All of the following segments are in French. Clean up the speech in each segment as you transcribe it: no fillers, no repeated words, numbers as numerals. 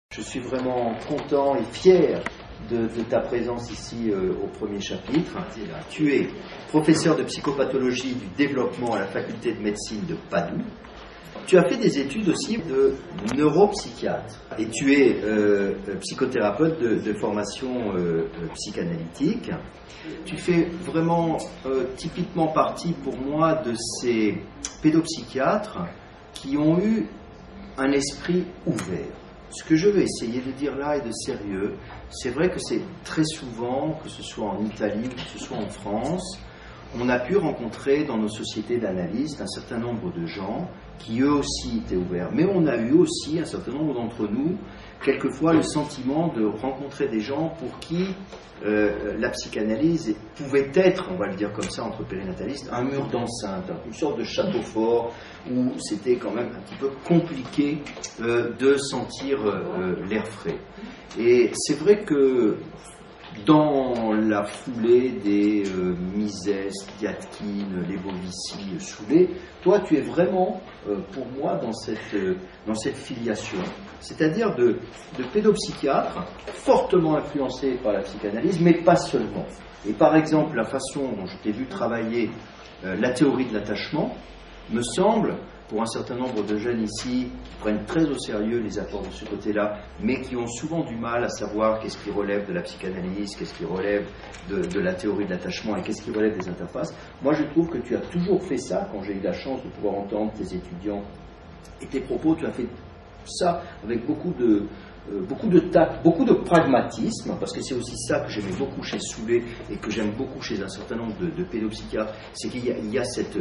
Je suis vraiment content et fier de ta présence ici au premier chapitre. Tu es professeur de psychopathologie du développement à la faculté de médecine de Padoue. Tu as fait des études aussi de neuropsychiatre et tu es psychothérapeute de formation psychanalytique. Tu fais vraiment typiquement partie pour moi de ces pédopsychiatres qui ont eu un esprit ouvert. Ce que je veux essayer de dire là est de sérieux. C'est vrai que c'est très souvent, que ce soit en Italie ou que ce soit en France, on a pu rencontrer dans nos sociétés d'analystes un certain nombre de gens qui eux aussi étaient ouverts. Mais on a eu aussi un certain nombre d'entre nous, quelquefois le sentiment de rencontrer des gens pour qui la psychanalyse pouvait être, on va le dire comme ça entre périnatalistes, un mur d'enceinte, une sorte de château fort où c'était quand même un petit peu compliqué de sentir l'air frais. Et c'est vrai que dans la foulée des Mises, Diatkine, Lebovici, Soulet, toi tu es vraiment, pour moi, dans cette filiation, c'est-à-dire de pédopsychiatre fortement influencé par la psychanalyse, mais pas seulement. Et par exemple, la façon dont je t'ai vu travailler la théorie de l'attachement, me semble, pour un certain nombre de jeunes ici, qui prennent très au sérieux les apports de ce côté-là, mais qui ont souvent du mal à savoir qu'est-ce qui relève de la psychanalyse, qu'est-ce qui relève de la théorie de l'attachement et qu'est-ce qui relève des interfaces. Moi, je trouve que tu as toujours fait ça. Quand j'ai eu la chance de pouvoir entendre tes étudiants et tes propos, tu as fait ça avec beaucoup de tact, beaucoup de pragmatisme, parce que c'est aussi ça que j'aimais beaucoup chez Soulet et que j'aime beaucoup chez un certain nombre de pédopsychiatres, c'est qu'il y a cette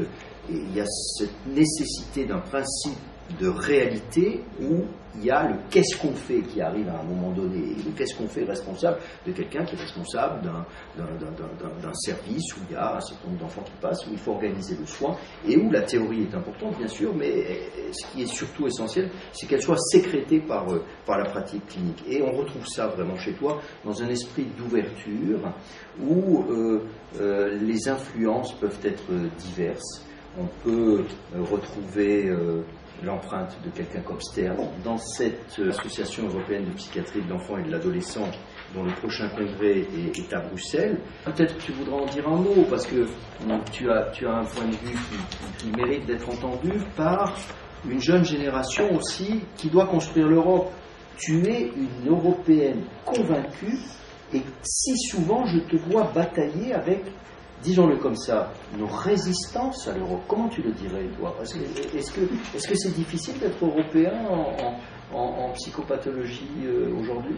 nécessité d'un principe de réalité où il y a le qu'est-ce qu'on fait qui arrive à un moment donné, et le qu'est-ce qu'on fait responsable de quelqu'un qui est responsable d'un service où il y a un certain nombre d'enfants qui passent, où il faut organiser le soin, et où la théorie est importante bien sûr, mais ce qui est surtout essentiel, c'est qu'elle soit sécrétée par la pratique clinique. Et on retrouve ça vraiment chez toi, dans un esprit d'ouverture, où les influences peuvent être diverses. On peut retrouver l'empreinte de quelqu'un comme Stern dans cette association européenne de psychiatrie de l'enfant et de l'adolescent dont le prochain congrès est à Bruxelles. Peut-être que tu voudras en dire un mot parce que tu as un point de vue qui mérite d'être entendu par une jeune génération aussi qui doit construire l'Europe. Tu es une Européenne convaincue et si souvent je te vois batailler avec, disons-le comme ça, une résistance à l'Europe. Comment tu le dirais, toi? Est-ce que c'est difficile d'être européen en psychopathologie aujourd'hui?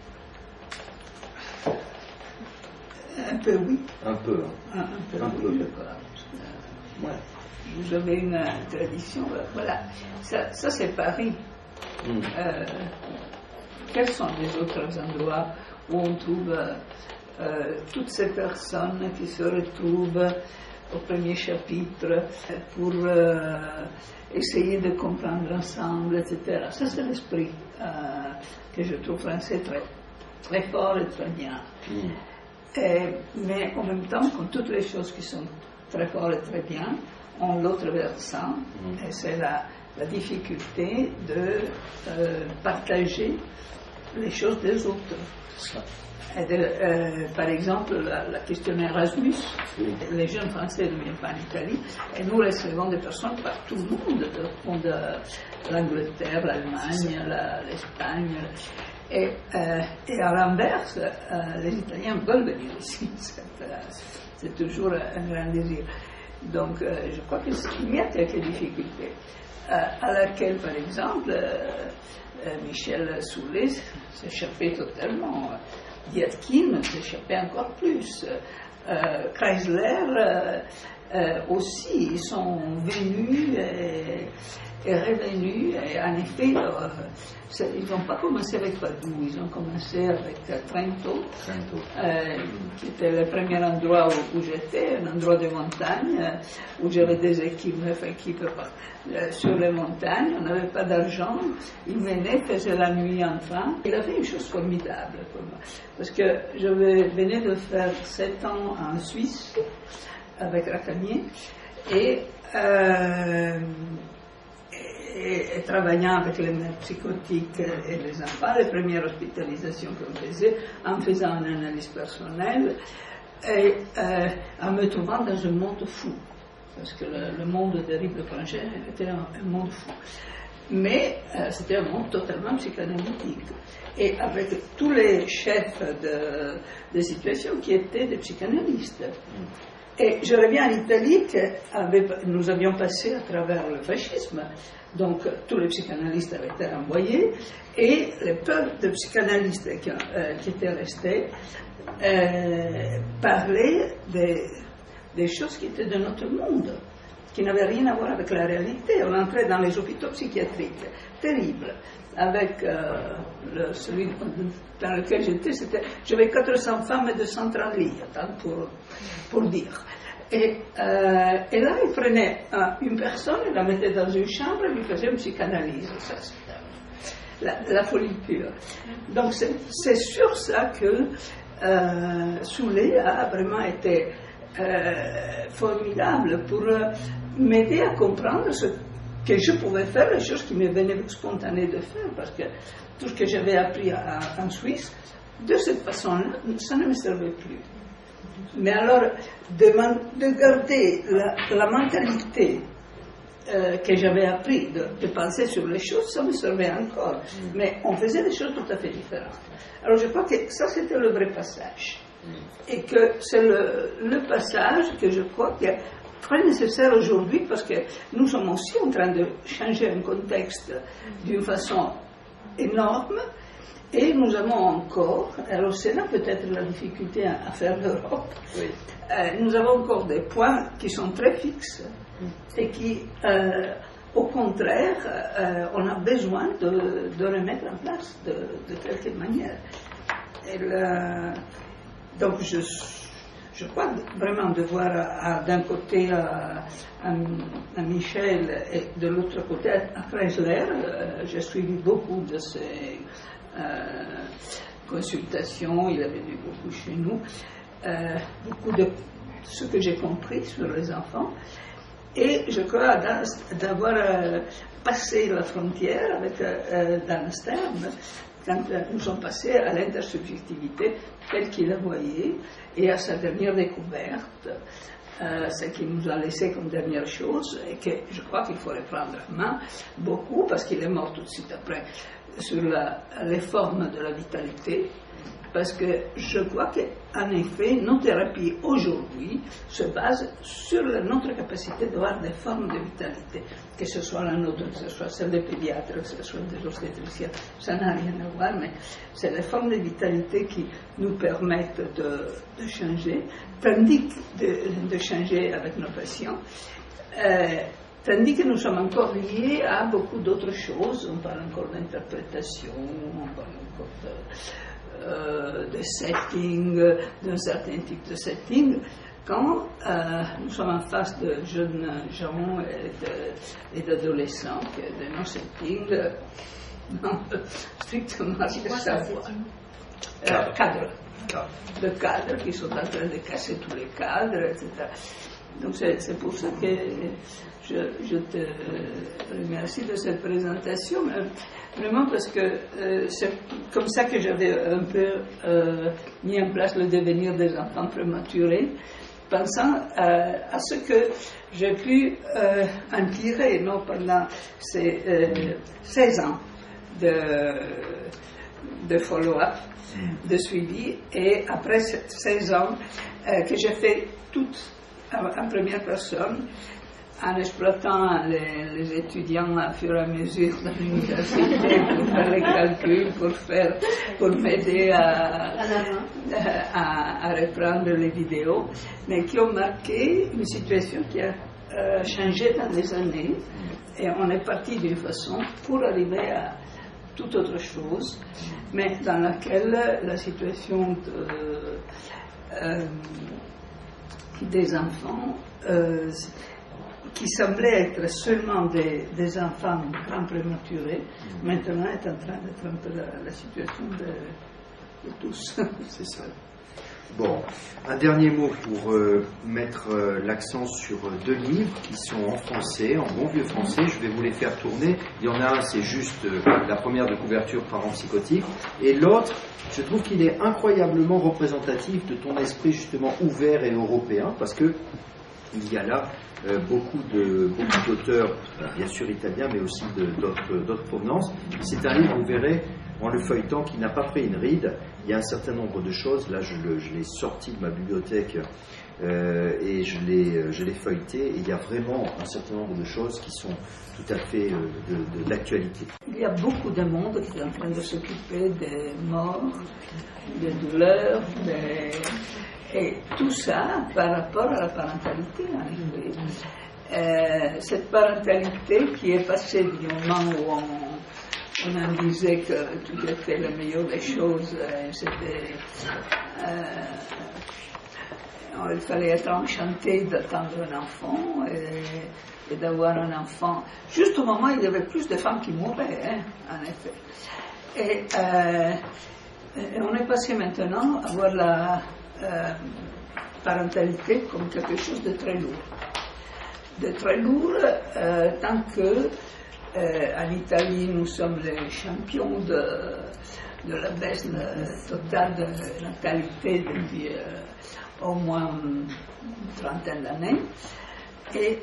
Un peu, oui. Un peu. Un peu, oui, je crois. Ouais. Vous avez une tradition, voilà. Ça c'est Paris. Quels sont les autres endroits où on trouve toutes ces personnes qui se retrouvent au premier chapitre pour essayer de comprendre ensemble, etc. Ça, c'est l'esprit que je trouve français très, très fort et très bien. Mais en même temps, comme toutes les choses qui sont très fortes et très bien, ont l'autre versant, et c'est la difficulté de partager les choses des autres. Par exemple, la question Erasmus, les jeunes Français ne viennent pas en Italie, et nous recevons des personnes partout le monde, de l'Angleterre, l'Allemagne, l'Espagne, et à l'inverse, les Italiens veulent venir ici, c'est toujours un grand désir. Donc, je crois qu'il y a quelques difficultés, à laquelle, par exemple, Michel Soulet s'échappait totalement. Diatkine s'échappait encore plus. Chrysler aussi, ils sont venus et revenus. Et en effet, ils n'ont pas commencé avec Padoue, ils ont commencé avec Trento. Qui était le premier endroit où j'étais, un endroit de montagne, où j'avais des équipes, 9 équipes sur les montagnes, on n'avait pas d'argent, ils venaient, faisaient la nuit en train. Il a fait une chose formidable pour moi, parce que je venais de faire 7 ans en Suisse, avec Racamier, et et travaillant avec les mères psychotiques et les enfants, les premières hospitalisations qu'on faisait, en faisant une analyse personnelle, et en me trouvant dans un monde fou. Parce que le monde des rives étrangères était un monde fou. Mais c'était un monde totalement psychanalytique. Et avec tous les chefs de situation qui étaient des psychanalystes. Et je reviens en Italie, nous avions passé à travers le fascisme, donc tous les psychanalystes avaient été envoyés, et le peu de psychanalystes qui étaient restés parlaient des choses qui étaient de notre monde, qui n'avaient rien à voir avec la réalité. On entrait dans les hôpitaux psychiatriques, terribles, avec celui dans lequel j'étais, j'avais 400 femmes et 230 lits, pour dire. Et là, il prenait une personne, il la mettait dans une chambre et lui faisait une psychanalyse. Ça, c'était la folie pure. Donc, c'est sur ça que Soulet a vraiment été formidable pour m'aider à comprendre ce que je pouvais faire, les choses qui me venaient spontanées de faire, parce que tout ce que j'avais appris en Suisse, de cette façon-là, ça ne me servait plus. Mais alors, de garder la mentalité que j'avais appris, de penser sur les choses, ça me servait encore. Mais on faisait des choses tout à fait différentes. Alors je crois que ça, c'était le vrai passage. Et que c'est le passage que je crois qui est très nécessaire aujourd'hui, parce que nous sommes aussi en train de changer un contexte d'une façon énorme, et nous avons encore, alors c'est là peut-être la difficulté à faire l'Europe, oui. Nous avons encore des points qui sont très fixes et qui, au contraire, on a besoin de remettre en place de quelque manière. Et donc je crois vraiment de voir d'un côté à Michel et de l'autre côté à Kreisler. J'ai suivi beaucoup de ces consultations, il avait vu beaucoup chez nous, beaucoup de ce que j'ai compris sur les enfants. Et je crois d'avoir passé la frontière avec Dan Stern, quand nous sommes passés à l'intersubjectivité telle qu'il la voyait, et à sa dernière découverte, ce qu'il nous a laissé comme dernière chose, et que je crois qu'il faut reprendre en main beaucoup, parce qu'il est mort tout de suite après, sur les formes de la vitalité, parce que je crois qu'en effet, nos thérapies aujourd'hui se basent sur notre capacité de voir des formes de vitalité, que ce soit la nôtre, que ce soit celle des pédiatres, que ce soit des obstétriciens, ça n'a rien à voir, mais c'est les formes de vitalité qui nous permettent de changer, tandis de changer avec nos patients. Tandis que nous sommes encore liés à beaucoup d'autres choses. On parle encore d'interprétation, on parle encore de setting, d'un certain type de setting. Quand nous sommes en face de jeunes gens et d'adolescents, de nos settings, strictement à savoir. Cadres. De cadres qui sont en train de casser tous les cadres, etc. Donc c'est pour ça que je te remercie de cette présentation, vraiment parce que c'est comme ça que j'avais un peu mis en place le devenir des enfants prématurés, pensant à ce que j'ai pu en tirer pendant ces 16 ans de follow-up, de suivi, et après 16 ans que j'ai fait tout en première personne, en exploitant les étudiants à fur et à mesure dans l'université pour faire les calculs, pour m'aider à reprendre les vidéos, mais qui ont marqué une situation qui a changé dans les années, et on est parti d'une façon pour arriver à toute autre chose, mais dans laquelle la situation des enfants qui semblaient être seulement des enfants grands prématurés, maintenant est en train d'être un peu la situation de tous. C'est ça. Bon, un dernier mot pour mettre l'accent sur 2 livres qui sont en français, en bon vieux français. Je vais vous les faire tourner. Il y en a un, c'est juste la première de couverture Parents psychotiques. Et l'autre, je trouve qu'il est incroyablement représentatif de ton esprit justement ouvert et européen, parce que il y a là beaucoup d'auteurs, bien sûr italiens, mais aussi d'autres provenances. C'est un livre, vous verrez, en le feuilletant, qui n'a pas pris une ride. Il y a un certain nombre de choses. Là, je l'ai sorti de ma bibliothèque et je l'ai feuilleté. Et il y a vraiment un certain nombre de choses qui sont tout à fait d'actualité. Il y a beaucoup de monde qui est en train de s'occuper des morts, des douleurs, et tout ça par rapport à la parentalité, en effet. Cette parentalité qui est passée du moment où on disait que tout était le meilleur des choses, il fallait être enchanté d'attendre un enfant et d'avoir un enfant. Juste au moment où il y avait plus de femmes qui mouraient, en effet. Et on est passé maintenant à voir la parentalité comme quelque chose de très lourd. De très lourd, tant que en Italie nous sommes les champions de la baisse totale de natalité depuis au moins une trentaine d'années. Et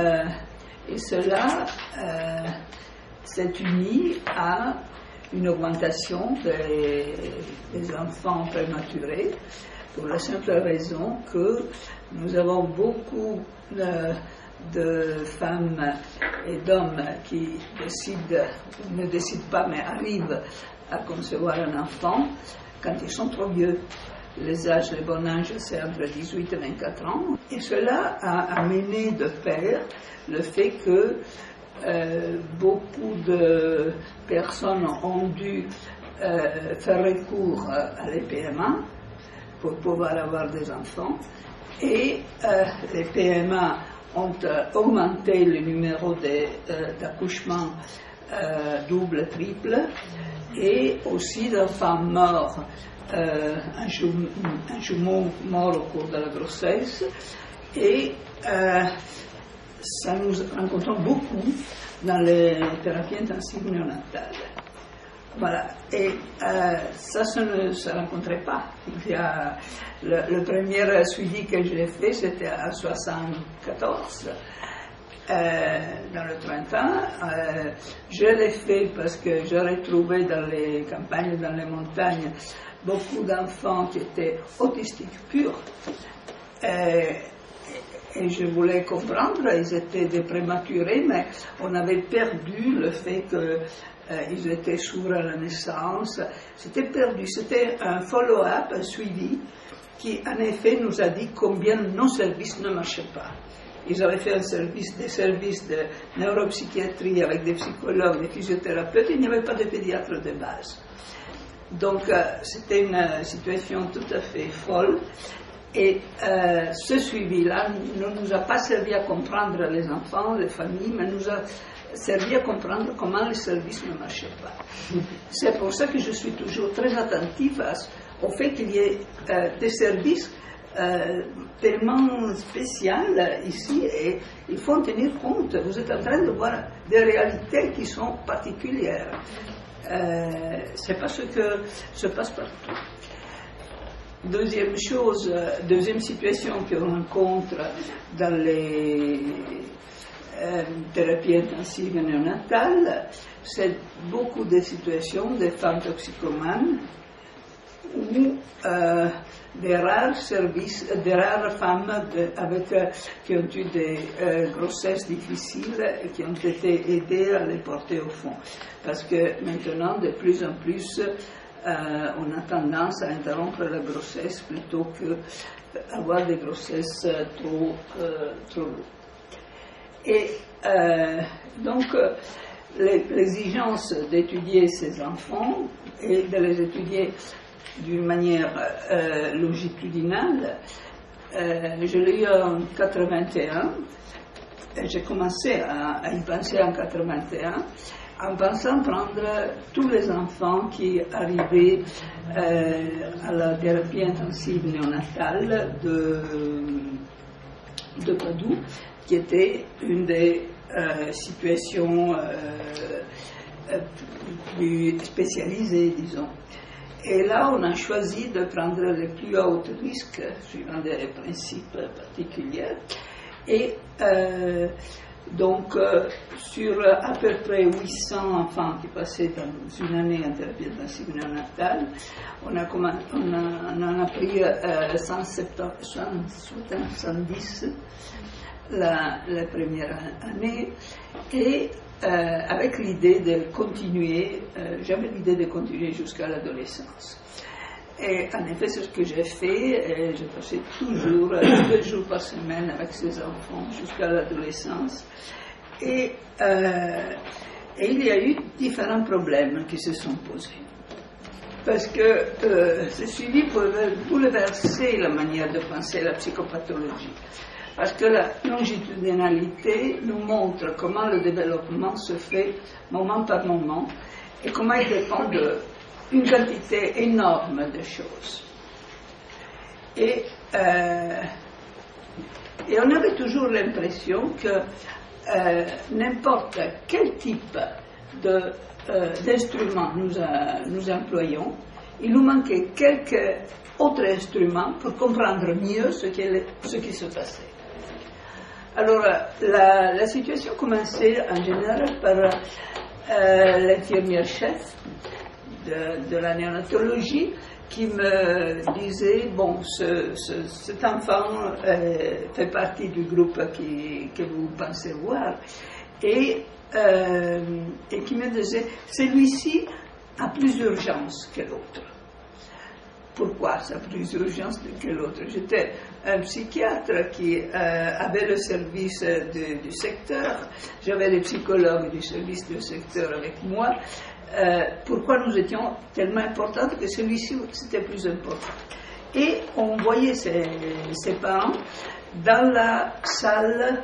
cela s'est uni à une augmentation des enfants prématurés, pour la simple raison que nous avons beaucoup de femmes et d'hommes qui ne décident pas, mais arrivent à concevoir un enfant quand ils sont trop vieux. Les bons âges, c'est entre 18 et 24 ans. Et cela a amené de pair le fait que beaucoup de personnes ont dû faire recours à l'EPMA pour pouvoir avoir des enfants. Et les PMA ont augmenté le numéro d'accouchements double, triple, et aussi d'enfants morts, un jumeau mort au cours de la grossesse. Et ça nous rencontrons beaucoup dans les thérapies intensives néonatales. Voilà, et ça ne se rencontrait pas. Il y a le premier suivi que j'ai fait, c'était à 74, dans le 30 ans. Je l'ai fait parce que j'aurais trouvé dans les campagnes, dans les montagnes, beaucoup d'enfants qui étaient autistiques purs. Et je voulais comprendre, ils étaient des prématurés, mais on avait perdu le fait qu'ils étaient sourds à la naissance. C'était perdu, c'était un follow-up, un suivi, qui en effet nous a dit combien nos services ne marchaient pas. Ils avaient fait des services de neuropsychiatrie avec des psychologues, des physiothérapeutes, il n'y avait pas de pédiatre de base. Donc c'était une situation tout à fait folle. Et ce suivi-là ne nous a pas servi à comprendre les enfants, les familles, mais nous a servi à comprendre comment les services ne marchaient pas. C'est pour ça que je suis toujours très attentive au fait qu'il y ait des services tellement spéciaux ici, et il faut en tenir compte. Vous êtes en train de voir des réalités qui sont particulières. C'est pas ce que se passe partout. Deuxième situation qu'on rencontre dans les thérapies intensives néonatales, c'est beaucoup de situations de femmes toxicomanes ou des rares femmes qui ont eu des grossesses difficiles et qui ont été aidées à les porter au fond. Parce que maintenant, de plus en plus, on a tendance à interrompre la grossesse plutôt qu'avoir des grossesses trop lourdes. Et donc, l'exigence d'étudier ces enfants et de les étudier d'une manière longitudinale, je l'ai eu en 81, j'ai commencé à y penser en 81, en pensant prendre tous les enfants qui arrivaient à la thérapie intensive néonatale de Padoue, qui était une des situations plus spécialisées, disons. Et là, on a choisi de prendre les plus hauts risques, suivant des principes particuliers. Et donc, sur à peu près 800 enfants qui passaient dans une année en thérapie intensive néonatale, on en a pris 170 la première année, et avec l'idée de continuer, j'avais l'idée de continuer jusqu'à l'adolescence. Et en effet, c'est ce que j'ai fait. Je passais toujours 2 jours par semaine avec ces enfants jusqu'à l'adolescence. Et il y a eu différents problèmes qui se sont posés. Parce que ce suivi pouvait bouleverser la manière de penser la psychopathologie. Parce que la longitudinalité nous montre comment le développement se fait moment par moment et comment il dépend d'une quantité énorme de choses. Et on avait toujours l'impression que n'importe quel type d'instrument nous employons, il nous manquait quelques autres instruments pour comprendre mieux ce qui se passait. Alors, la situation commençait en général par l'infirmière-chef de la néonatologie qui me disait, bon, cet enfant fait partie du groupe que vous pensez voir, et qui me disait, celui-ci a plus d'urgence que l'autre. Pourquoi ça a plus d'urgence que l'autre? J'étais un psychiatre qui avait le service du secteur, j'avais les psychologues du service du secteur avec moi. Pourquoi nous étions tellement importants que celui-ci c'était plus important? Et on voyait ses parents dans la salle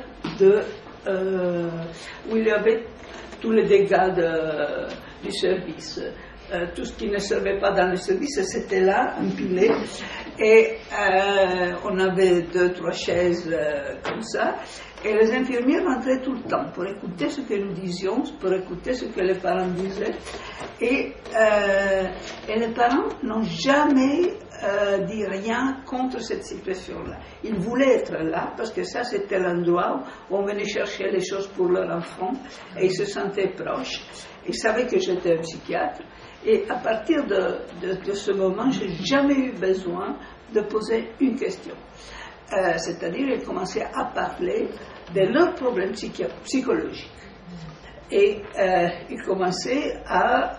où il y avait tous les dégâts du service. Tout ce qui ne servait pas dans le service, c'était là, empilé. Et on avait 2-3 chaises comme ça. Et les infirmières rentraient tout le temps pour écouter ce que nous disions, pour écouter ce que les parents disaient. Et les parents n'ont jamais dit rien contre cette situation-là. Ils voulaient être là parce que ça, c'était l'endroit où on venait chercher les choses pour leur enfant et ils se sentaient proches. Ils savaient que j'étais un psychiatre. Et à partir de ce moment, je n'ai jamais eu besoin de poser une question. C'est-à-dire, ils commençaient à parler de leurs problèmes psychologiques. Et ils commençaient à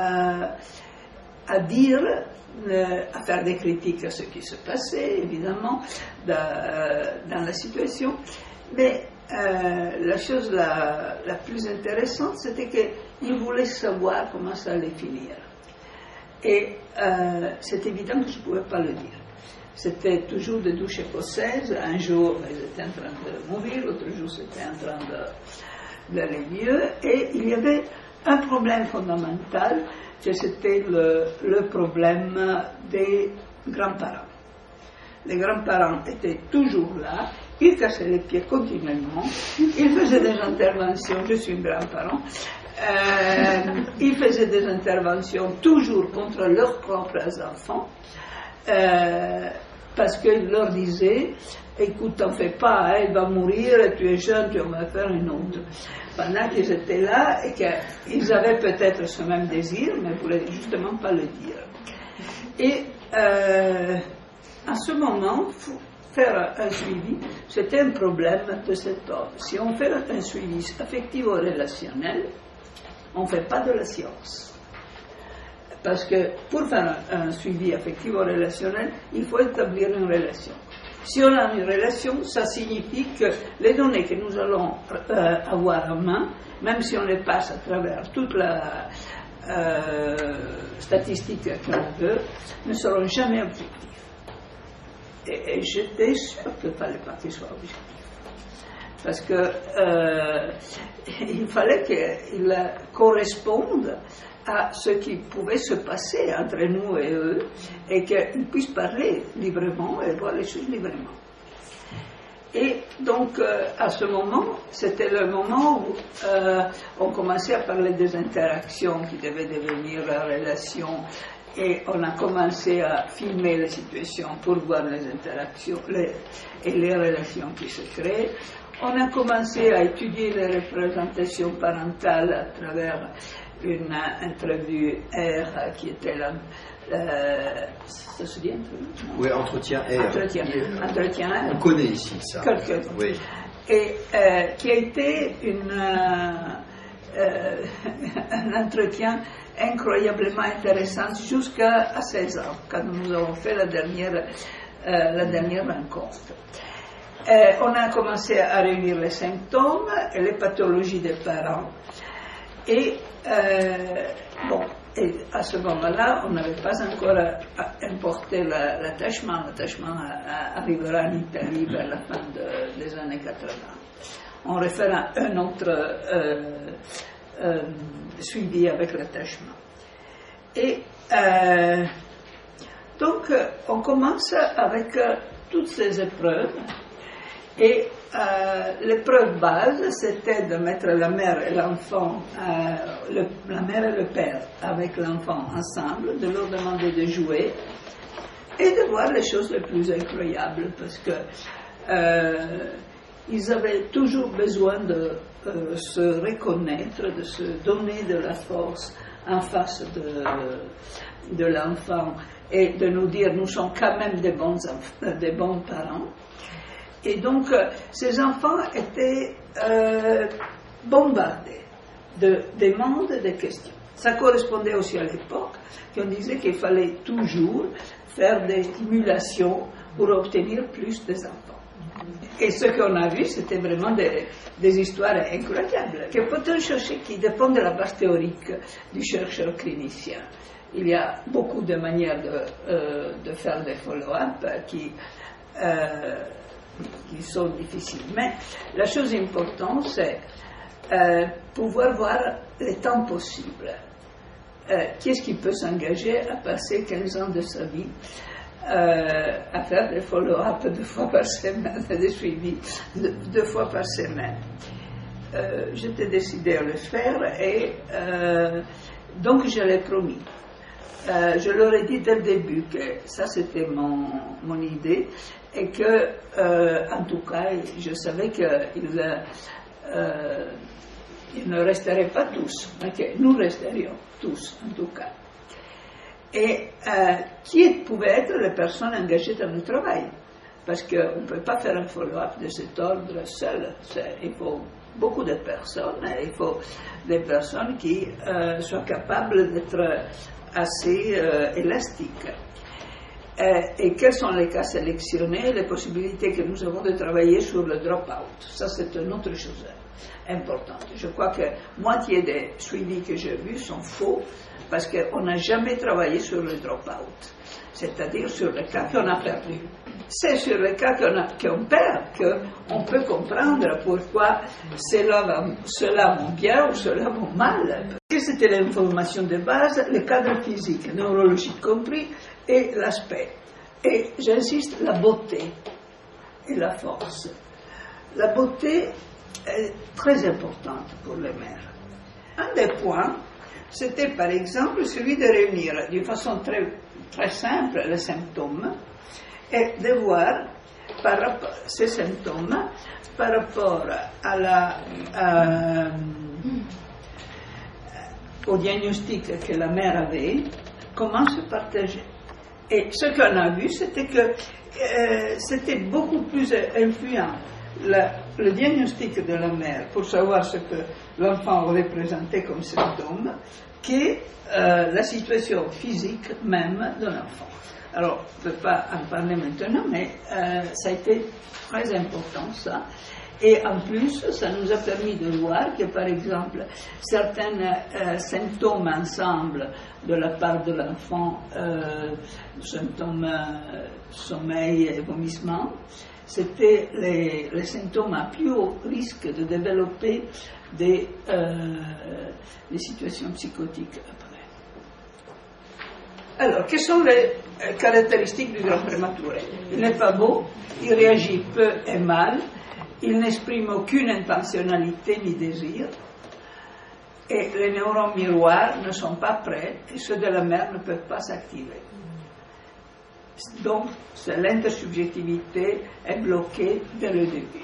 dire, à faire des critiques à ce qui se passait, évidemment, dans la situation. Mais la chose la plus intéressante, c'était qu'ils voulaient savoir comment ça allait finir. Et c'est évident que je ne pouvais pas le dire. C'était toujours des douches écossaises. Un jour, ils étaient en train de mourir, l'autre jour, c'était en train d'aller mieux. Et il y avait un problème fondamental, que c'était le problème des grands-parents. Les grands-parents étaient toujours là, ils cassaient les pieds continuellement, ils faisaient des interventions, je suis un grand-parent, ils faisaient des interventions toujours contre leurs propres enfants, parce qu'ils leur disaient, écoute, t'en fais pas, elle va mourir, tu es jeune, tu vas faire une autre. Pendant qu'ils étaient là et qu'ils avaient peut-être ce même désir, mais ne voulaient justement pas le dire. Et à ce moment, faire un suivi, c'était un problème de cet ordre. Si on fait un suivi affectivo-relationnel, on ne fait pas de la science. Parce que pour faire un suivi affectivo-relationnel, il faut établir une relation. Si on a une relation, ça signifie que les données que nous allons avoir en main, même si on les passe à travers toute la statistique qu'on veut, ne seront jamais objectifs. Et j'étais sûre qu'il ne fallait pas qu'ils soient objectifs. parce que il fallait qu'il corresponde à ce qui pouvait se passer entre nous et eux, et qu'ils puissent parler librement et voir les choses librement. Et donc, à ce moment, c'était le moment où on commençait à parler des interactions qui devaient devenir relations, et on a commencé à filmer les situations pour voir les interactions et les relations qui se créent. On a commencé à étudier les représentations parentales à travers une interview R qui était ça se dit interview? Oui, entretien R. Entretien R. On connaît ici ça. Oui. Et qui a été un entretien incroyablement intéressant jusqu'à 16 ans, quand nous avons fait la dernière rencontre. On a commencé à réunir les symptômes et les pathologies des parents. Et et à ce moment-là, on n'avait pas encore importé l'attachement. L'attachement arrivera en Italie vers la fin des années 80. On refera un autre suivi avec l'attachement. Et donc, on commence avec toutes ces épreuves. Et l'épreuve base, c'était de mettre la mère et l'enfant, la mère et le père avec l'enfant ensemble, de leur demander de jouer et de voir les choses les plus incroyables, parce que ils avaient toujours besoin de se reconnaître, de se donner de la force en face de l'enfant et de nous dire nous sommes quand même des bons parents. Et donc, ces enfants étaient bombardés de demandes et de questions. Ça correspondait aussi à l'époque qu'on disait qu'il fallait toujours faire des stimulations pour obtenir plus des enfants. Et ce qu'on a vu, c'était vraiment des histoires incroyables, que peut-on chercher, qui dépendent de la base théorique du chercheur clinicien. Il y a beaucoup de manières de faire des follow-up qui sont difficiles. Mais la chose importante, c'est pouvoir voir les temps possibles. Qu'est-ce qui peut s'engager à passer 15 ans de sa vie à faire des follow-up 2 fois par semaine, des suivis 2 fois par semaine. J'étais décidée à le faire et donc je l'ai promis. Je leur ai dit dès le début que ça c'était mon idée et que, en tout cas, je savais qu'ils ne resteraient pas tous, mais que nous resterions tous, en tout cas. Et qui pouvaient être les personnes engagées dans le travail? Parce qu'on ne peut pas faire un follow-up de cet ordre seul. Il faut beaucoup de personnes, il faut des personnes qui soient capables d'être assez élastiques. Et quels sont les cas sélectionnés, les possibilités que nous avons de travailler sur le drop-out? Ça, c'est une autre chose importante. Je crois que moitié des suivis que j'ai vus sont faux parce qu'on n'a jamais travaillé sur le drop-out, c'est-à-dire sur les cas qu'on a perdus. C'est sur les cas qu'on perd qu'on peut comprendre pourquoi cela va bien ou cela va mal. C'était l'information de base, le cadre physique, neurologique compris, et l'aspect. Et j'insiste, la beauté et la force. La beauté est très importante pour les mères. Un des points, c'était par exemple celui de réunir d'une façon très, très simple les symptômes et de voir ces symptômes par rapport au diagnostic que la mère avait, comment se partager. Et ce qu'on a vu, c'était que c'était beaucoup plus influent le diagnostic de la mère pour savoir ce que l'enfant représentait comme symptômes que la situation physique même de l'enfant. Alors, on ne peut pas en parler maintenant, mais ça a été très important, ça. Et en plus, ça nous a permis de voir que, par exemple, certains symptômes ensemble de la part de l'enfant, symptômes sommeil et vomissement, c'était les symptômes à plus haut risque de développer des situations psychotiques après. Alors, quelles sont les caractéristiques du grand prématuré? Il n'est pas beau, il réagit peu et mal, il n'exprime aucune intentionnalité ni désir, et les neurones miroirs ne sont pas prêts, et ceux de la mère ne peuvent pas s'activer. Donc, l'intersubjectivité est bloquée dès le début.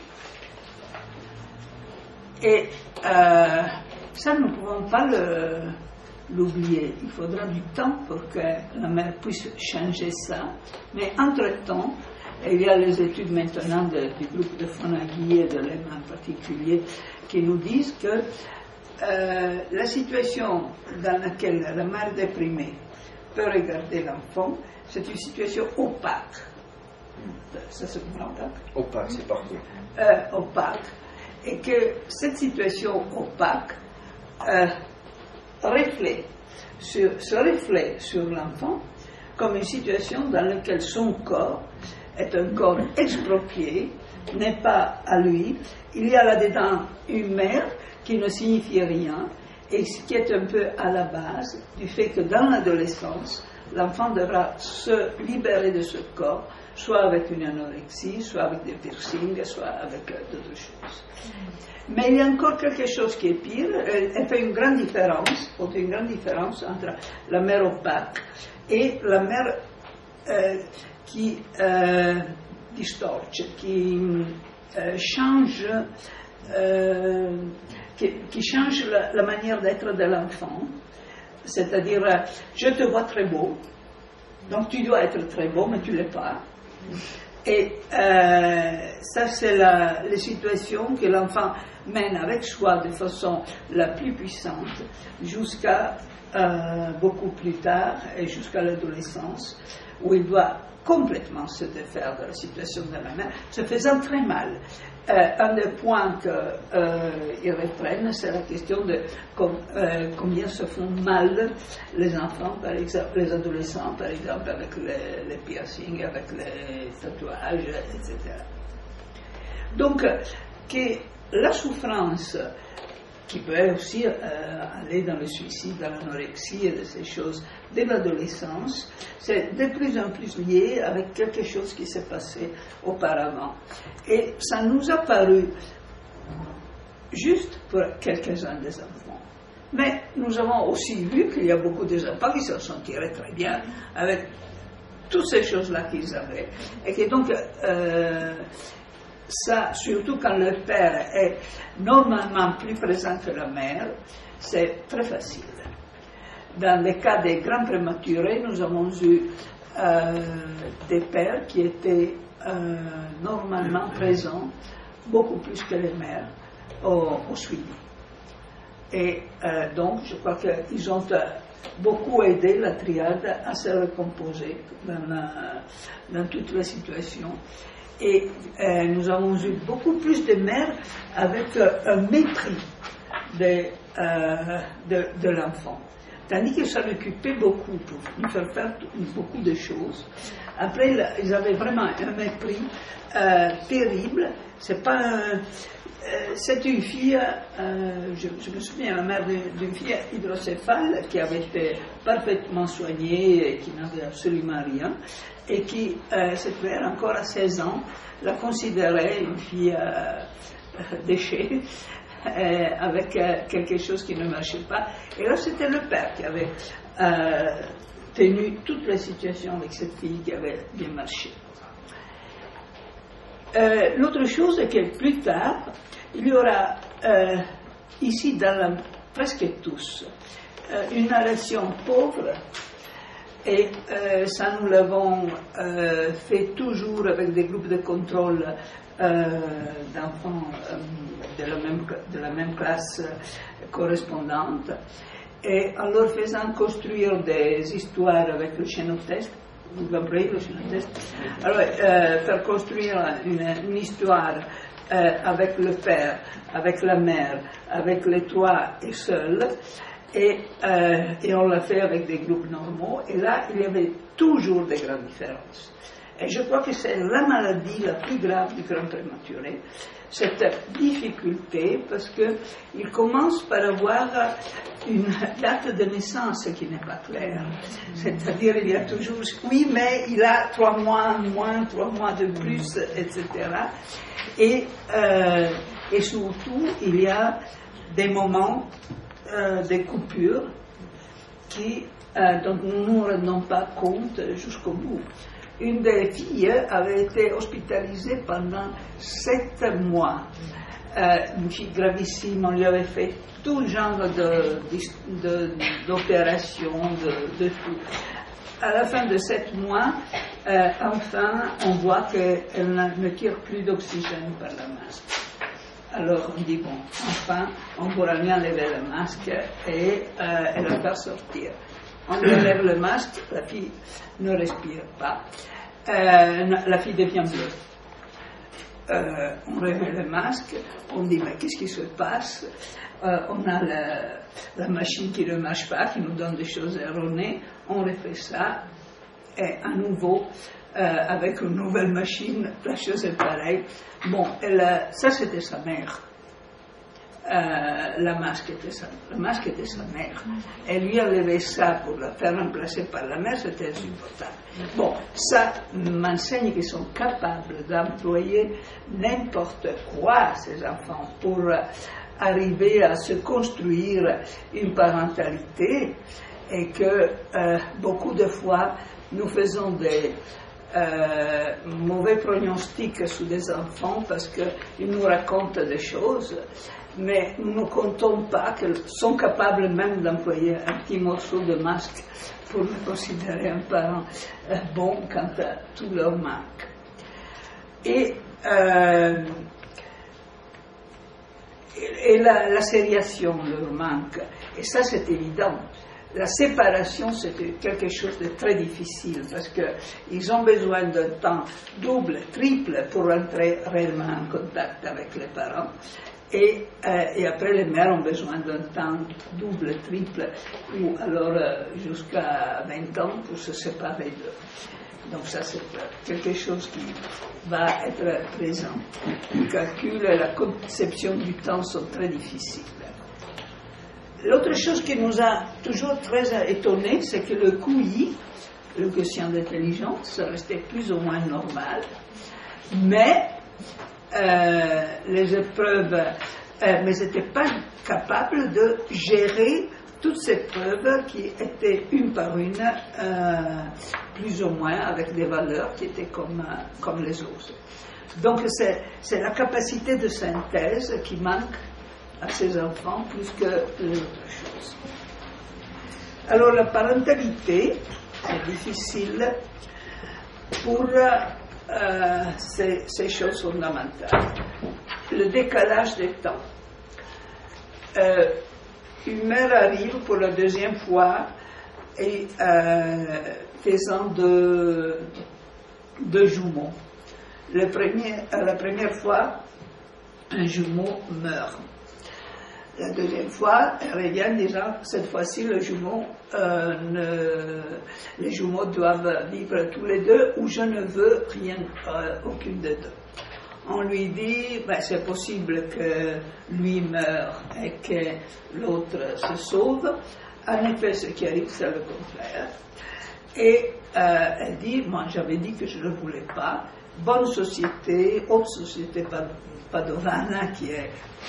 Et ça, nous ne pouvons pas l'oublier. Il faudra du temps pour que la mère puisse changer ça. Mais entre-temps, il y a les études maintenant du groupe de Fonagy et de l'EM en particulier qui nous disent que la situation dans laquelle la mère déprimée peut regarder l'enfant, c'est une situation opaque. Ça se comprend? Opaque, c'est parfait. Opaque. Et que cette situation opaque se reflète sur l'enfant comme une situation dans laquelle son corps est un corps exproprié, n'est pas à lui. Il y a là-dedans une mère qui ne signifie rien et ce qui est un peu à la base du fait que dans l'adolescence, l'enfant devra se libérer de ce corps, soit avec une anorexie, soit avec des piercings, soit avec d'autres choses. Mais il y a encore quelque chose qui est pire. Elle fait une grande différence entre la mère opaque et la mère qui distorce, qui change la manière d'être de l'enfant. C'est-à-dire, je te vois très beau, donc tu dois être très beau, mais tu ne l'es pas. Et ça, c'est les situations que l'enfant mène avec soi de façon la plus puissante jusqu'à beaucoup plus tard et jusqu'à l'adolescence, où il doit complètement se défaire de la situation de la mère, se faisant très mal. Un des points qu'ils reprennent, c'est la question de combien se font mal les enfants, par exemple, les adolescents, par exemple, avec les piercings, avec les tatouages, etc. Donc, que la souffrance, qui peut aussi aller dans le suicide, dans l'anorexie et de ces choses de l'adolescence, c'est de plus en plus lié avec quelque chose qui s'est passé auparavant. Et ça nous a paru juste pour quelques-uns des enfants. Mais nous avons aussi vu qu'il y a beaucoup d'enfants qui se sont tirés très bien avec toutes ces choses-là qu'ils avaient. Et que donc, ça, surtout quand le père est normalement plus présent que la mère, c'est très facile. Dans le cas des grands prématurés, nous avons eu des pères qui étaient normalement présents, beaucoup plus que les mères, au suivi. Et donc, je crois qu'ils ont beaucoup aidé la triade à se recomposer dans toutes les situations. Et nous avons eu beaucoup plus de mères avec un mépris de l'enfant. Tandis qu'ils s'en occupaient beaucoup pour nous faire beaucoup de choses. Après, ils avaient vraiment un mépris terrible. C'est une fille, je me souviens, la mère d'une fille hydrocéphale qui avait été parfaitement soignée et qui n'avait absolument rien, et qui, cette mère, encore à 16 ans, la considérait une fille déchet, avec quelque chose qui ne marchait pas. Et là, c'était le père qui avait tenu toutes les situations avec cette fille qui avait bien marché. L'autre chose est que plus tard, il y aura ici, presque tous, une narration pauvre, et ça nous l'avons fait toujours avec des groupes de contrôle d'enfants de la même classe correspondante, et en leur faisant construire des histoires avec le scénoteste. Vous comprenez le scénoteste? Alors, faire construire une histoire avec le père, avec la mère, avec les trois et seul, et on l'a fait avec des groupes normaux, et là, il y avait toujours des grandes différences. Et je crois que c'est la maladie la plus grave du grand prématuré, cette difficulté, parce qu'il commence par avoir une date de naissance qui n'est pas claire. C'est-à-dire, il y a toujours, oui, mais il a 3 mois moins, 3 mois de plus, etc. Et surtout, il y a des moments, des coupures, dont nous ne nous rendons pas compte jusqu'au bout. Une des filles avait été hospitalisée pendant 7 mois. Une fille gravissime, on lui avait fait tout genre d'opérations, de tout. À la fin de 7 mois, enfin, on voit qu'elle ne tire plus d'oxygène par la masque. Alors on dit, bon, enfin, on pourra lui enlever le masque et elle va faire sortir. On lui enlève le masque, la fille ne respire pas, la fille devient bleue. On remet le masque, on dit, mais qu'est-ce qui se passe? On a la machine qui ne marche pas, qui nous donne des choses erronées, on refait ça, et à nouveau, avec une nouvelle machine, la chose est pareille. Bon, ça c'était sa mère. Le masque était sa mère. Et lui enlever ça pour la faire remplacer par la mère, c'était insupportable. Bon, ça m'enseigne qu'ils sont capables d'employer n'importe quoi, ces enfants, pour arriver à se construire une parentalité, et que beaucoup de fois nous faisons des mauvais pronostics sur des enfants parce qu'ils nous racontent des choses, mais nous ne comptons pas qu'ils sont capables même d'employer un petit morceau de masque pour me considérer un parent bon quant à tout leur manque. Et la sériation leur manque, et ça c'est évident. La séparation, c'est quelque chose de très difficile parce qu'ils ont besoin d'un temps double, triple pour entrer réellement en contact avec les parents. Et après, les mères ont besoin d'un temps double, triple, ou alors jusqu'à 20 ans pour se séparer d'eux. Donc ça, c'est quelque chose qui va être présent. Le calcul et la conception du temps sont très difficiles. L'autre chose qui nous a toujours très étonnés, c'est que le QI, le quotient d'intelligence, restait plus ou moins normal, mais les épreuves, mais ils n'étaient pas capables de gérer toutes ces preuves qui étaient une par une, plus ou moins avec des valeurs qui étaient comme les autres. Donc c'est la capacité de synthèse qui manque à ces enfants plus que les autres choses. Alors la parentalité, c'est difficile pour ces choses fondamentales. Le décalage des temps. Une mère arrive pour la deuxième fois et faisant deux jumeaux. La première fois, un jumeau meurt. La deuxième fois, elle revient disant, cette fois-ci, les jumeaux doivent vivre tous les deux ou je ne veux rien, aucune des deux. On lui dit, c'est possible que lui meure et que l'autre se sauve. En effet, ce qui arrive, c'est le contraire. Et elle dit, moi j'avais dit que je ne le voulais pas. Bonne société, haute société padovana qui est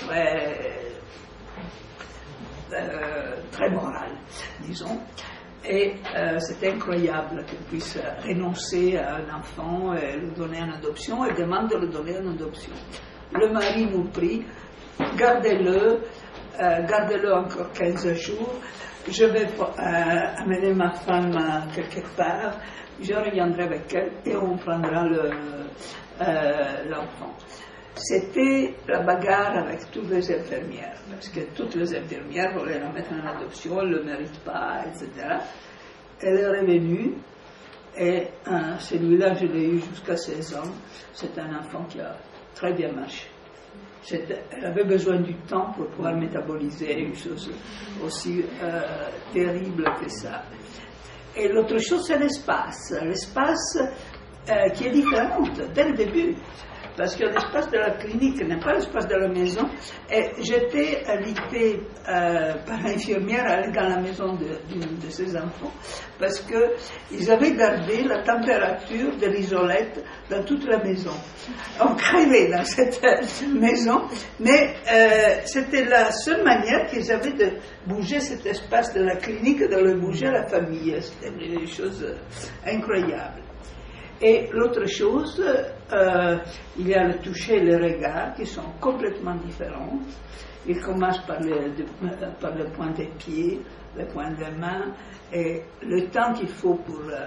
très morale, disons. Et c'est incroyable qu'elle puisse renoncer à un enfant et le donner en adoption, et demande de le donner en adoption. Le mari nous prie, gardez-le encore 15 jours, je vais amener ma femme quelque part, je reviendrai avec elle et on prendra l'enfant. C'était la bagarre avec toutes les infirmières, parce que toutes les infirmières voulaient la mettre en adoption, elle ne le mérite pas, etc. Elle est revenue, et celui-là, je l'ai eu jusqu'à 16 ans. C'est un enfant qui a très bien marché. Elle avait besoin du temps pour pouvoir métaboliser une chose aussi terrible que ça. Et l'autre chose, c'est l'espace. L'espace, qui est différente dès le début. Parce que l'espace de la clinique n'est pas l'espace de la maison. Et j'étais invitée par l'infirmière à aller dans la maison de ses enfants parce qu'ils avaient gardé la température de l'isolette dans toute la maison. On crevait dans cette maison, mais c'était la seule manière qu'ils avaient de bouger cet espace de la clinique, de le bouger à la famille. C'était des choses incroyables. Et l'autre chose, il y a le toucher et le regard qui sont complètement différents. Il commence par le point des pieds, le point des mains, et le temps qu'il faut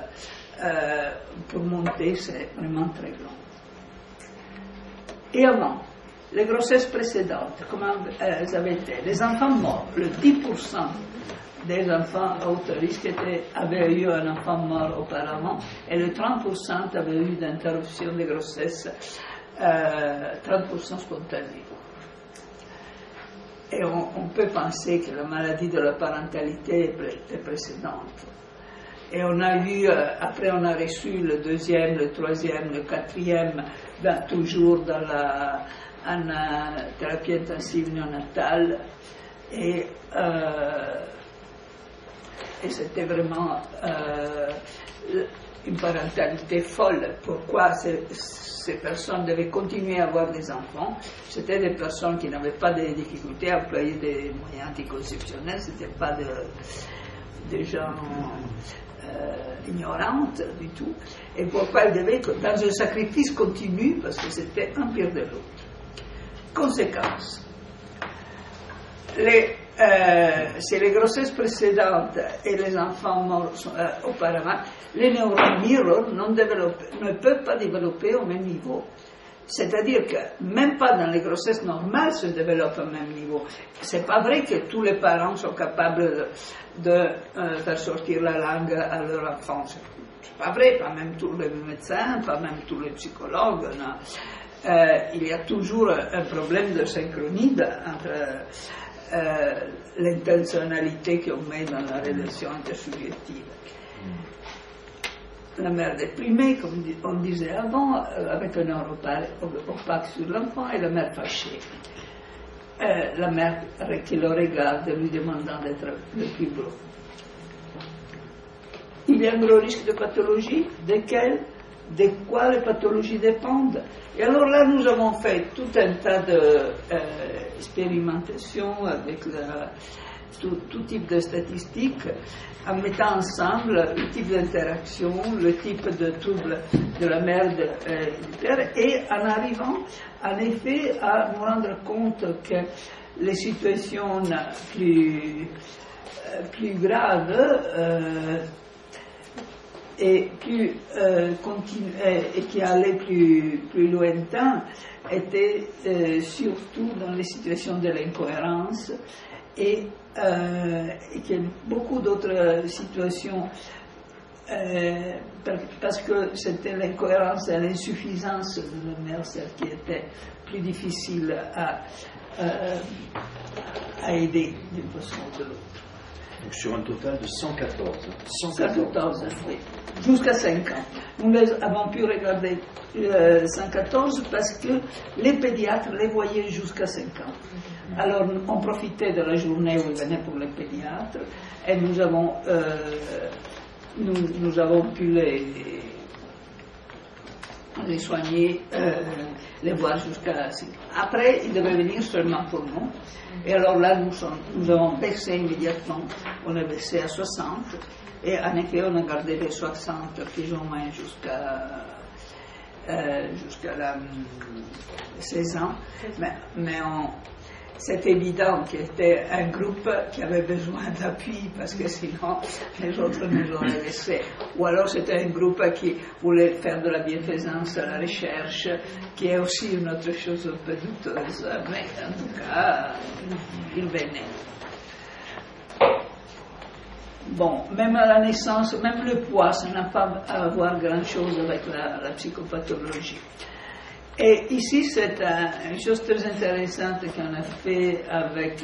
pour monter, c'est vraiment très long. Et avant, les grossesses précédentes, comment elles avaient été? Les enfants morts, le 10% des enfants à haut risque avaient eu un enfant mort auparavant et le 30% avaient eu d'interruption de grossesse, 30% spontanée. Et on peut penser que la maladie de la parentalité est précédente. Et on a eu, après on a reçu le 2e, le 3e, le 4e, toujours dans la thérapie intensive néonatale. Et c'était vraiment une parentalité folle. Pourquoi ces personnes devaient continuer à avoir des enfants? C'était des personnes qui n'avaient pas de difficultés à employer des moyens anticonceptionnels, ce n'étaient pas des gens ignorantes du tout. Et pourquoi elles devaient, dans un sacrifice continu, parce que c'était un pire de l'autre. Conséquence. C'est les grossesses précédentes et les enfants morts auparavant, les neurones mirror ne peuvent pas développer au même niveau. C'est-à-dire que même pas dans les grossesses normales se développent au même niveau. C'est pas vrai que tous les parents sont capables de faire sortir la langue à leur enfant. C'est pas vrai, pas même tous les médecins, pas même tous les psychologues. Non. Il y a toujours un problème de synchronie entre l'intentionnalité qu'on met dans la relation intersubjective. La mère déprimée, comme on disait avant, avec un air opaque sur l'enfant, et la mère fâchée. La mère qui le regarde, lui demandant d'être le plus beau. Il y a un gros risque de pathologie, de quoi les pathologies dépendent. Et alors là, nous avons fait tout un tas d'expérimentations avec tout type de statistiques, en mettant ensemble le type d'interaction, le type de trouble de la mère et du père, et en arrivant, en effet, à nous rendre compte que les situations plus graves et qui allaient plus lointain étaient surtout dans les situations de l'incohérence et qu'il y a beaucoup d'autres situations parce que c'était l'incohérence et l'insuffisance de la mère, celle qui était plus difficile à aider d'une façon ou de l'autre. Donc sur un total de 114. 114, oui. Jusqu'à 5 ans. Nous avons pu regarder 114 parce que les pédiatres les voyaient jusqu'à 5 ans. Alors on profitait de la journée où ils venaient pour les pédiatres et nous avons pu les soigner, les voir jusqu'à 5 ans. Après, ils devaient venir seulement pour nous. Et alors là, nous avons baissé immédiatement, on a baissé à 60, et en effet, on a gardé les 60 plus ou moins jusqu'à 16 ans. Mais c'est évident qu'il était un groupe qui avait besoin d'appui parce que sinon les autres nous auraient laissé. Ou alors c'était un groupe qui voulait faire de la bienfaisance à la recherche, qui est aussi une autre chose un peu douteuse, mais en tout cas, il venait. Bon, même à la naissance, même le poids, ça n'a pas à voir grand-chose avec la psychopathologie. Et ici, c'est une chose très intéressante qu'on a fait avec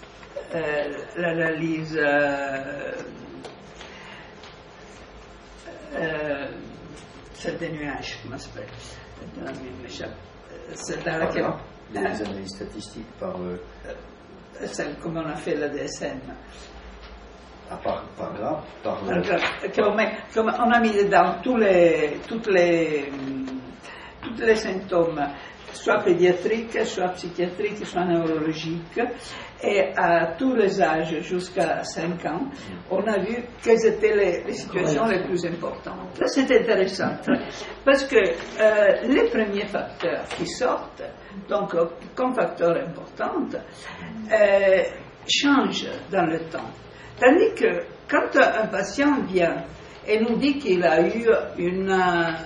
l'analyse celle des nuages, comment ça s'appelle? C'est dans Par laquelle. là, les analyses statistiques par. Celle comme on a fait la DSM. Par là, Comme on a mis dedans tous les symptômes, soit pédiatriques, soit psychiatriques, soit neurologiques, et à tous les âges jusqu'à 5 ans, on a vu quelles étaient les situations les plus importantes. Là, c'est intéressant, parce que les premiers facteurs qui sortent, donc comme facteurs importants, changent dans le temps. Tandis que quand un patient vient et nous dit qu'il a eu une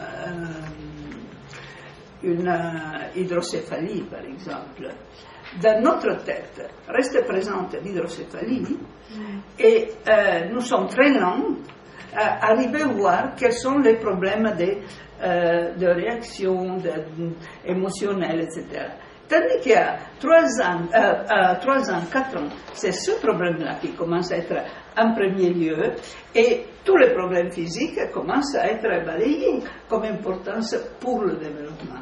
hydrocéphalie, par exemple, dans notre tête reste présente l'hydrocéphalie et nous sommes très lents à arriver à voir quels sont les problèmes de réaction émotionnelle, etc. Tandis qu'il y a 3 ans, 4 ans, c'est ce problème-là qui commence à être en premier lieu et tous les problèmes physiques commencent à être balayés comme importance pour le développement.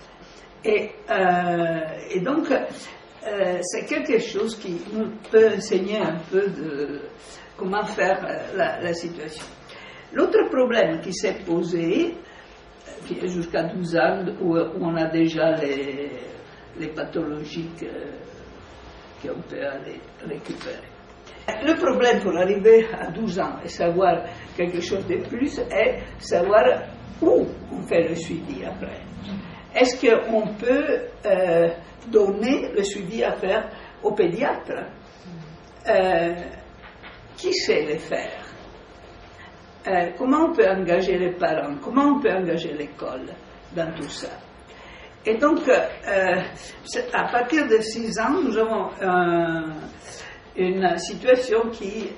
Et donc, c'est quelque chose qui nous peut enseigner un peu de comment faire la situation. L'autre problème qui s'est posé, jusqu'à 12 ans, où on a déjà les pathologies qu'on peut aller récupérer. Le problème pour arriver à 12 ans et savoir quelque chose de plus est savoir où on fait le suivi après. Est-ce qu'on peut donner le suivi à faire au pédiatre? Qui sait le faire? Comment on peut engager les parents? Comment on peut engager l'école dans tout ça? Et donc, à partir de 6 ans, nous avons une situation qui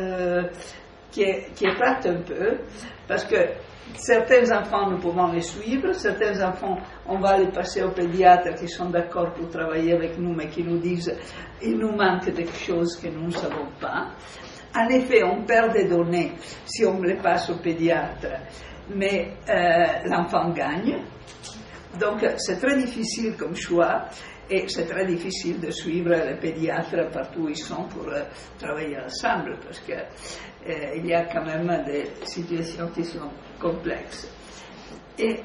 éclate un peu, parce que certains enfants, nous pouvons les suivre, certains enfants, on va les passer aux pédiatres qui sont d'accord pour travailler avec nous, mais qui nous disent il nous manque des choses que nous ne savons pas. En effet, on perd des données si on les passe au pédiatre, mais l'enfant gagne. Donc, c'est très difficile comme choix et c'est très difficile de suivre les pédiatres partout où ils sont pour travailler ensemble parce qu'il y a quand même des situations qui sont complexes. Et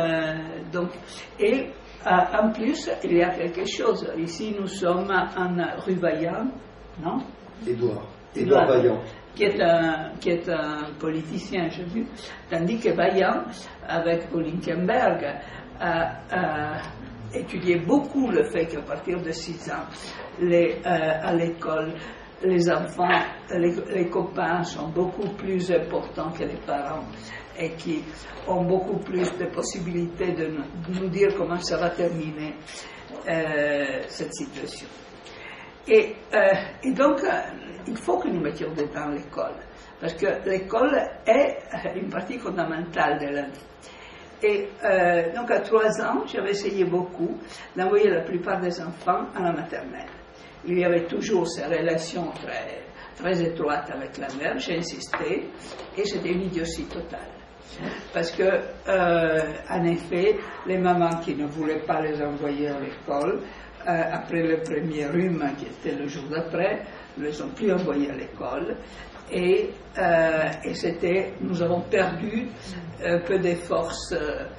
en plus, il y a quelque chose. Ici, nous sommes en rue Vaillant, non? Édouard Vaillant. Qui est un politicien, j'ai vu, tandis que Vaillant, avec Olinkenberg, a étudié beaucoup le fait qu'à partir de 6 ans, à l'école, les enfants, les copains sont beaucoup plus importants que les parents et qui ont beaucoup plus de possibilités de nous dire comment ça va terminer cette situation. Et donc, il faut que nous mettions dedans l'école, parce que l'école est une partie fondamentale de la vie. Et donc, à 3 ans, j'avais essayé beaucoup d'envoyer la plupart des enfants à la maternelle. Il y avait toujours ces relations très, très étroites avec la mère, j'ai insisté, et c'était une idiotie totale. Parce que, en effet, les mamans qui ne voulaient pas les envoyer à l'école, après le premier rhume, qui était le jour d'après, ne les ont plus envoyés à l'école. Et nous avons perdu un peu des forces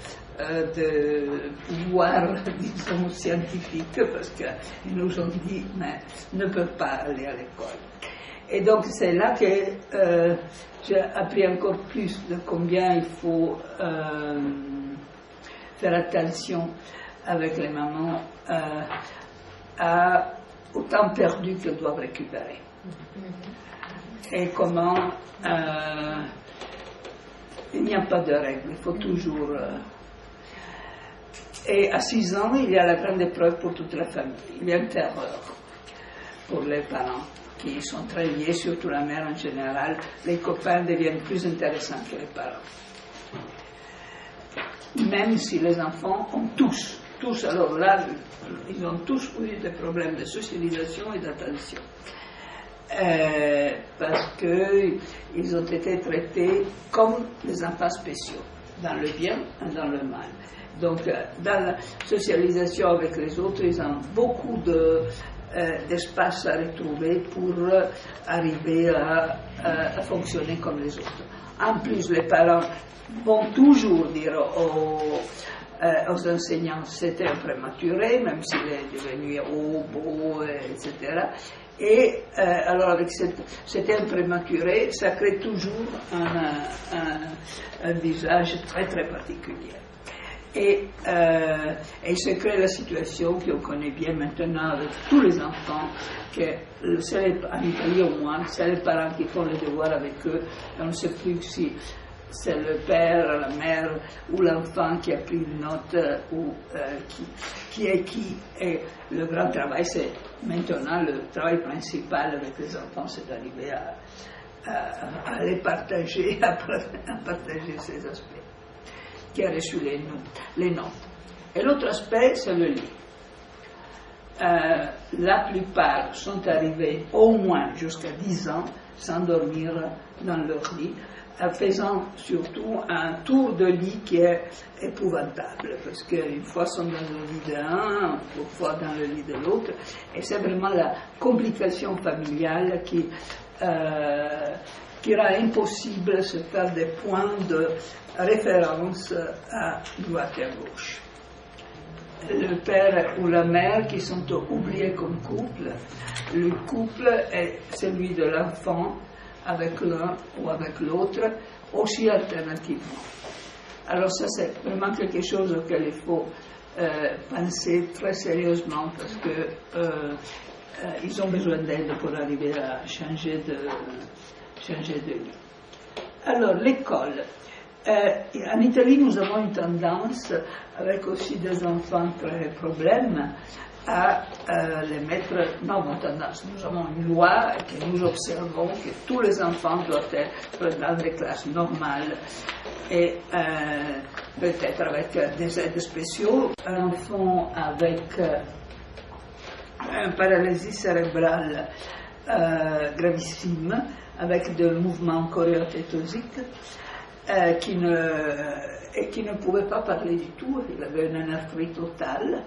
de pouvoir, disons, scientifique, parce qu'ils nous ont dit, mais ne peuvent pas aller à l'école. Et donc, c'est là que j'ai appris encore plus de combien il faut faire attention avec les mamans au temps perdu qu'elles doivent récupérer. Et comment il n'y a pas de règle, il faut toujours... Et à 6 ans, il y a la grande épreuve pour toute la famille. Il y a une terreur pour les parents qui sont très liés, surtout la mère en général. Les copains deviennent plus intéressants que les parents. Même si les enfants ont tous, alors là, ils ont tous eu des problèmes de socialisation et d'attention. parce qu'ils ont été traités comme des enfants spéciaux, dans le bien et dans le mal. Donc, dans la socialisation avec les autres, ils ont beaucoup d'espace à retrouver pour arriver à fonctionner comme les autres. En plus, les parents vont toujours dire aux enseignants c'était un prématuré, même s'il est devenu beau, etc. Et alors, avec c'était un prématuré, ça crée toujours un visage très très particulier. Et se crée la situation qu'on connaît bien maintenant avec tous les enfants, en Italie au moins, c'est les parents qui font les devoirs avec eux, on ne sait plus si c'est le père, la mère ou l'enfant qui a pris une note ou qui est qui. Et le grand travail, c'est maintenant le travail principal avec les enfants, c'est d'arriver à les partager, à partager ces aspects qui a reçu les notes. Et l'autre aspect, c'est le lit. La plupart sont arrivés au moins jusqu'à 10 ans sans dormir dans leur lit, faisant surtout un tour de lit qui est épouvantable, parce qu'une fois sont dans le lit d'un, une fois dans le lit de l'autre, et c'est vraiment la complication familiale qui rend impossible de se faire des points de référence à droite et à gauche. Le père ou la mère qui sont oubliés comme couple, le couple est celui de l'enfant avec l'un ou avec l'autre, aussi alternativement. Alors ça, c'est vraiment quelque chose auquel il faut penser très sérieusement, parce que ils ont besoin d'aide pour arriver à changer de lit. Alors, l'école. En Italie, nous avons une tendance, avec aussi des enfants très problèmes, à les mettre. Non, une tendance. Nous avons une loi que nous observons que tous les enfants doivent être dans des classes normales et peut-être avec des aides spéciaux. Un enfant avec une paralysie cérébrale gravissime, avec des mouvements choréothétosiques, qui ne pouvait pas parler du tout, il avait une anarthrite totale,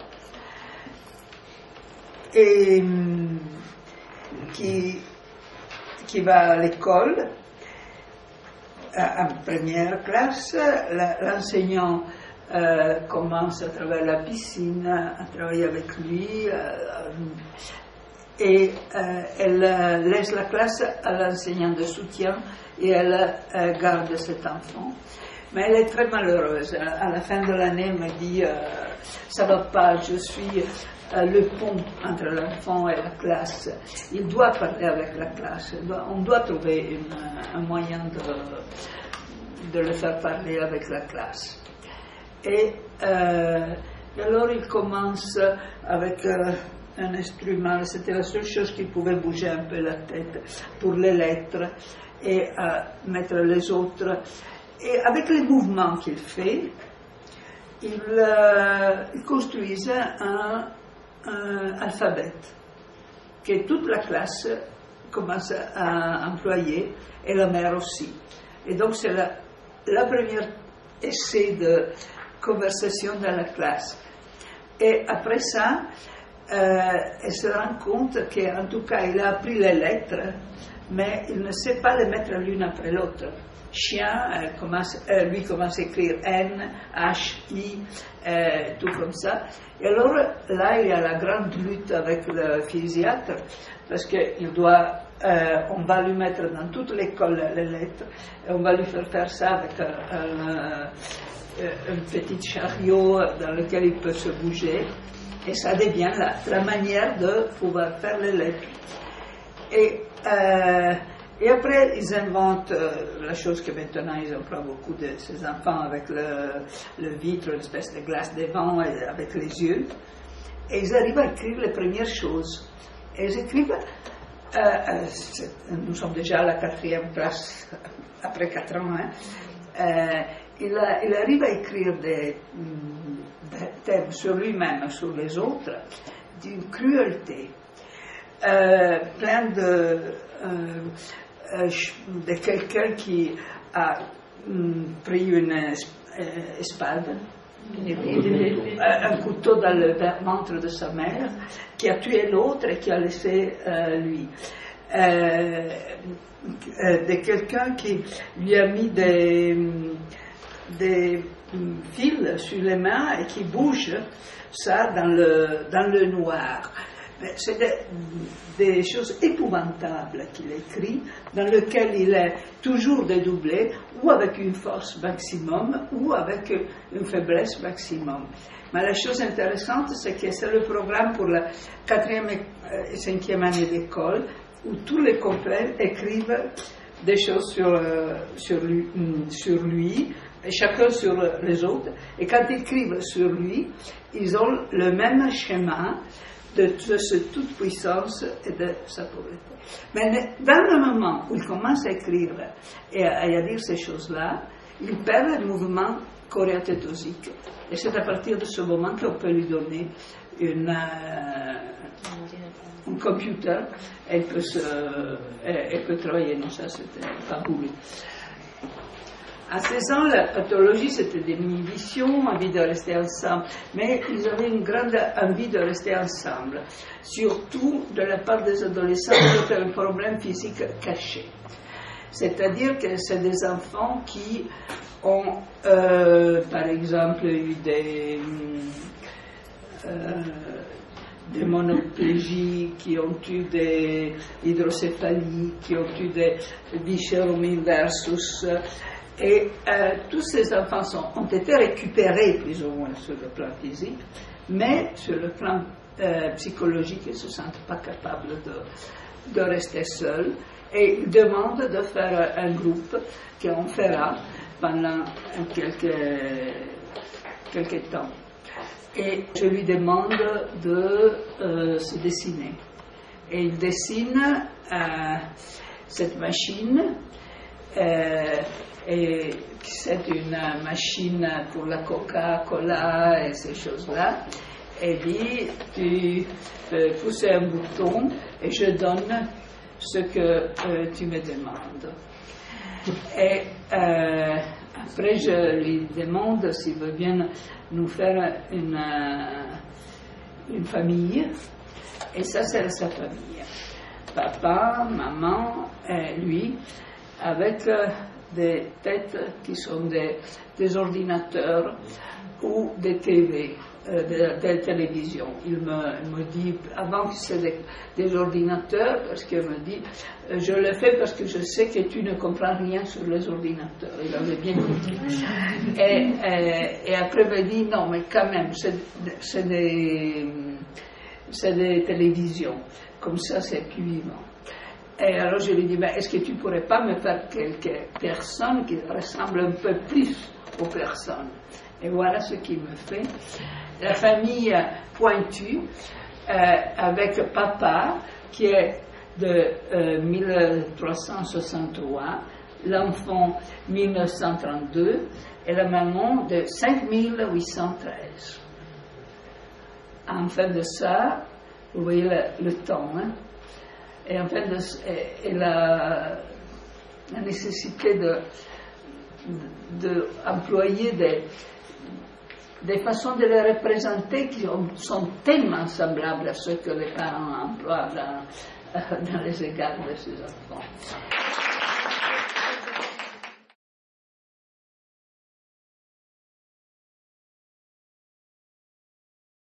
et qui va à l'école, en première classe. L'enseignant commence à travers la piscine, à travailler avec lui, et elle laisse la classe à l'enseignant de soutien et elle garde cet enfant. Mais elle est très malheureuse. À la fin de l'année, elle me dit ça va pas, je suis le pont entre l'enfant et la classe. Il doit parler avec la classe. On doit trouver un moyen de le faire parler avec la classe. Et alors il commence avec un instrument, c'était la seule chose qui pouvait bouger un peu la tête pour les lettres et mettre les autres. Et avec les mouvements qu'il fait, il construisait un alphabet que toute la classe commence à employer et la mère aussi. Et donc c'est la première essai de conversation dans la classe. Et après ça, elle se rend compte qu'en tout cas, il a appris les lettres, mais il ne sait pas les mettre l'une après l'autre. Chien, lui commence à écrire N, H, I, tout comme ça. Et alors, là, il y a la grande lutte avec le physiciatre, parce on va lui mettre dans toute l'école les lettres, et on va lui faire ça avec un petit chariot dans lequel il peut se bouger. Et ça devient la manière de pouvoir faire les lettres. Et après, ils inventent la chose que maintenant ils emploient beaucoup de ces enfants avec le vitre, une espèce de glace devant et avec les yeux. Et ils arrivent à écrire les premières choses. Et ils écrivent, nous sommes déjà à la 4e classe, après 4 ans, hein, il arrive à écrire des thèmes sur lui-même, sur les autres, d'une cruauté, plein de quelqu'un qui a pris une espade, un couteau dans le ventre de sa mère, qui a tué l'autre et qui a laissé lui. De quelqu'un qui lui a mis des fils sur les mains et qui bouge ça dans le noir. C'est des choses épouvantables qu'il écrit, dans lesquelles il est toujours dédoublé, ou avec une force maximum, ou avec une faiblesse maximum. Mais la chose intéressante, c'est que c'est le programme pour la 4e et 5e année d'école, où tous les complets écrivent des choses sur lui, et chacun sur les autres. Et quand ils écrivent sur lui, ils ont le même schéma de sa toute-puissance et de sa pauvreté. Mais dans le moment où il commence à écrire et à dire ces choses-là, il perd le mouvement choréathétosique. Et c'est à partir de ce moment qu'on peut lui donner un computer, elle peut travailler. Non, ça c'était fabuleux. À 16 ans, la pathologie, c'était des inhibitions, envie de rester ensemble. Mais ils avaient une grande envie de rester ensemble. Surtout de la part des adolescents, c'était un problème physique caché. C'est-à-dire que c'est des enfants qui ont, par exemple, eu des monoplégies, qui ont eu des hydrocéphalies, qui ont eu des viscerum inversus. Et tous ces enfants ont été récupérés plus ou moins sur le plan physique, mais sur le plan psychologique, ils ne se sentent pas capables de rester seuls. Et ils demandent de faire un groupe qu'on fera pendant quelques temps. Et je lui demande de se dessiner. Et il dessine cette machine. Et c'est une machine pour la Coca-Cola et ces choses-là. Et dit, tu peux pousser un bouton et je donne ce que tu me demandes. Et après, je lui demande s'il veut bien nous faire une famille. Et ça, c'est sa famille. Papa, maman et lui, avec des têtes qui sont des ordinateurs ou des TV, des télévisions. Il me dit, avant que c'est des ordinateurs, parce qu'il me dit, je le fais parce que je sais que tu ne comprends rien sur les ordinateurs. Il avait bien compris. Et après, il me dit, non, mais quand même, c'est des télévisions. Comme ça, c'est plus vivant. Et alors je lui dis, est-ce que tu ne pourrais pas me faire quelques personnes qui ressemblent un peu plus aux personnes? Et voilà ce qu'il me fait. La famille pointue, avec papa, qui est de 1363, l'enfant 1932, et la maman de 5813. En fait de ça, vous voyez le temps, hein? Et en fait, la nécessité d'employer des façons de les représenter qui sont tellement semblables à ce que les parents emploient dans les égards de ces enfants.